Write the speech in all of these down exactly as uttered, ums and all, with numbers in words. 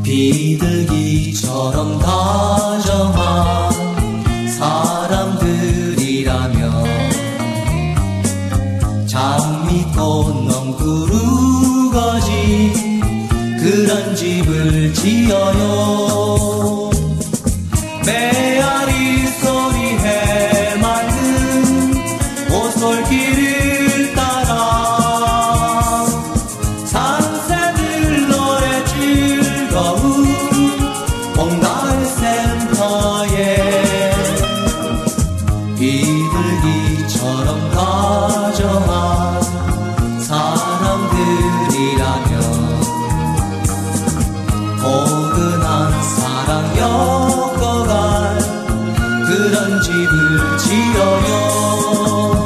비둘기처럼 다정한 사람들이라면 장미꽃 넝구르거지 그런 집을 지어요. 메아리 소리 해맑은 오솔길을 따라 산새들 노래 즐거운 봉달센터에 비둘기처럼 다정한 사람들이라면 포근한 사랑 엮어갈 그런 집을 지어요.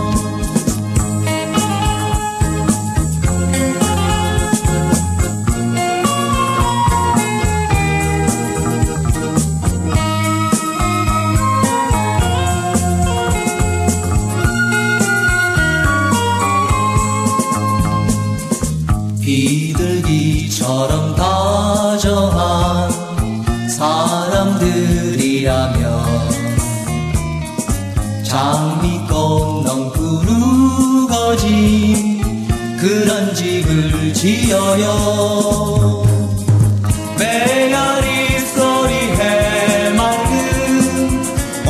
비둘기처럼 다정한 사람들이라면 장미꽃 넝구르거지 그런 집을 지어요. 메아리 소리 해맑은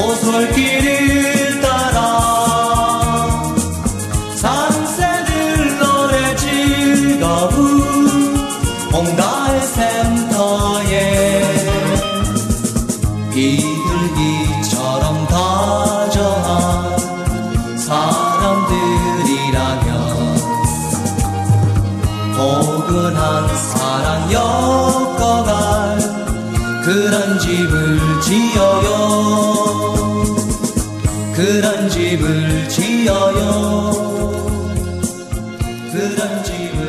오솔길을 따라 산새들 노래 즐거운 봉달센터에 비둘기처럼 다정한 사람들이라면 포근한 사랑 엮어갈 그런 집을 지어요. 그런 집을 지어요. 그런 집을